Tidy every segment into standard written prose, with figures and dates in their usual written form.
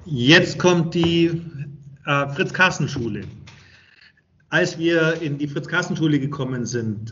Jetzt kommt die Fritz-Carsten-Schule. Als wir in die Fritz-Carsten-Schule gekommen sind,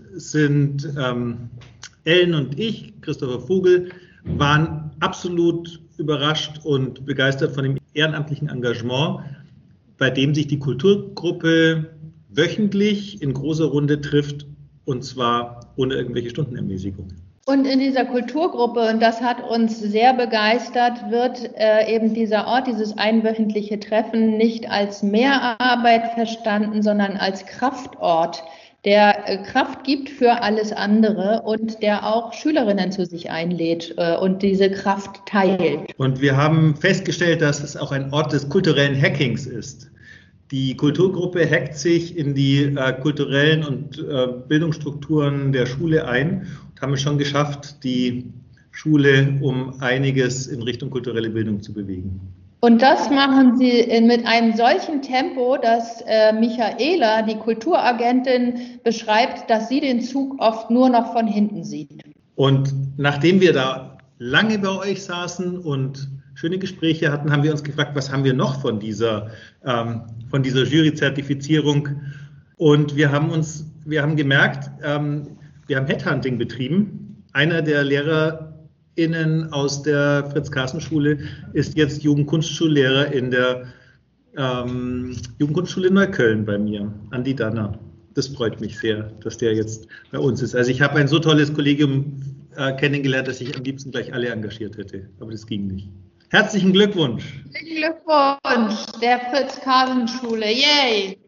Ellen und ich, Christopher Vogel, waren absolut überrascht und begeistert von dem ehrenamtlichen Engagement, bei dem sich die Kulturgruppe wöchentlich in großer Runde trifft, und zwar ohne irgendwelche Stundenermäßigung. Und in dieser Kulturgruppe, und das hat uns sehr begeistert, wird eben dieser Ort, dieses einwöchentliche Treffen nicht als Mehrarbeit verstanden, sondern als Kraftort, der Kraft gibt für alles andere und der auch Schülerinnen zu sich einlädt und diese Kraft teilt. Und wir haben festgestellt, dass es auch ein Ort des kulturellen Hackings ist. Die Kulturgruppe hackt sich in die kulturellen und Bildungsstrukturen der Schule ein und haben es schon geschafft, die Schule um einiges in Richtung kulturelle Bildung zu bewegen. Und das machen sie mit einem solchen Tempo, dass Michaela, die Kulturagentin, beschreibt, dass sie den Zug oft nur noch von hinten sieht. Und nachdem wir da lange bei euch saßen und schöne Gespräche hatten, haben wir uns gefragt, was haben wir noch von dieser Jury-Zertifizierung? Und wir haben gemerkt, wir haben Headhunting betrieben. Einer der LehrerInnen aus der Fritz-Carsten-Schule ist jetzt Jugendkunstschullehrer in der Jugendkunstschule Neukölln bei mir, Andi Danner. Das freut mich sehr, dass der jetzt bei uns ist. Also ich habe ein so tolles Kollegium kennengelernt, dass ich am liebsten gleich alle engagiert hätte, aber das ging nicht. Herzlichen Glückwunsch! Herzlichen Glückwunsch der Fritz-Carsten-Schule, yay!